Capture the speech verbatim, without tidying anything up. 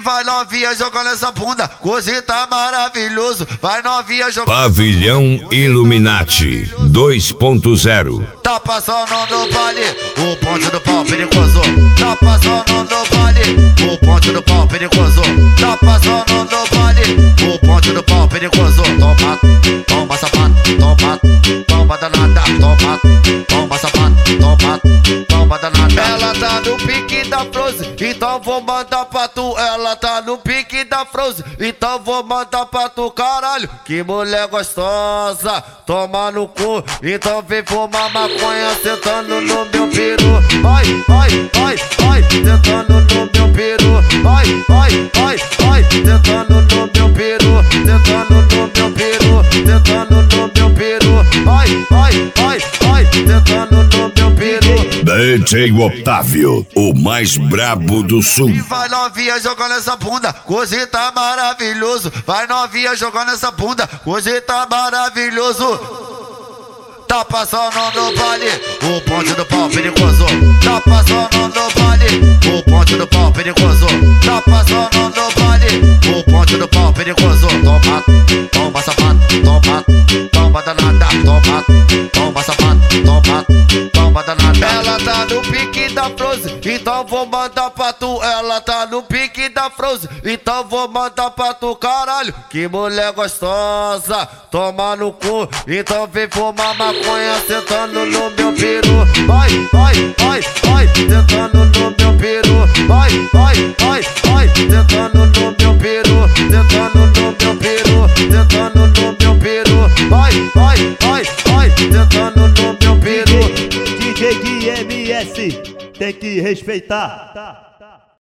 vai novinha jogando essa bunda, hoje tá maravilhoso. Vai novinha jogando. Pavilhão Illuminati dois ponto zero. Tá passando no vale, o ponte do pau perigoso. Tá passando no vale, o ponte do pau perigoso. Tá passando no vale, o ponte do pau perigoso. Toma, toma sapato, toma, toma danada, toma, toma sapato, toma, toma danada. Ela tá no pique da Frozen, então vou mandar pra tu. Ela tá no pique da Frozen, então vou mandar pra tu. Caralho, que mulher gostosa, toma no cu. Então vem fumar maconha sentando no meu peru. Ai, ai, ai, ai, sentando no meu peru. Ai, ai, ai, ai, sentando no meu peru. Sentando no meu peru, sentando no meu peru. Ai, ai, ai, ai, sentando no meu peru. D J Otávio, o mais brabo do sul. E vai novinha jogando essa bunda, hoje tá maravilhoso. Vai novinha jogando essa bunda, hoje tá maravilhoso. Tá passando no vale, o ponte do pau perigoso. Tá passando no vale, o ponte do pau perigoso. Tá passando no vale, o ponte do pau perigoso. Toma, toma sapato, toma, toma danada, toma, toma sapato, toma, toma danada. Ela tá no pique da Frozen, então vou mandar pra tu. Ela tá no pique da Frozen, então vou mandar pra tu. Caralho, que mulher gostosa, toma no cu. Então vem fumar maconha sentando no meu peru. Ai, ai, ai, ai, sentando no meu peru. Ai, ai, ai, ai, sentando no meu peru. Sentando no meu peru, sentando no meu peru. Ai, ai, ai, ai, sentando no meu peru. D J Gui M S tem que respeitar.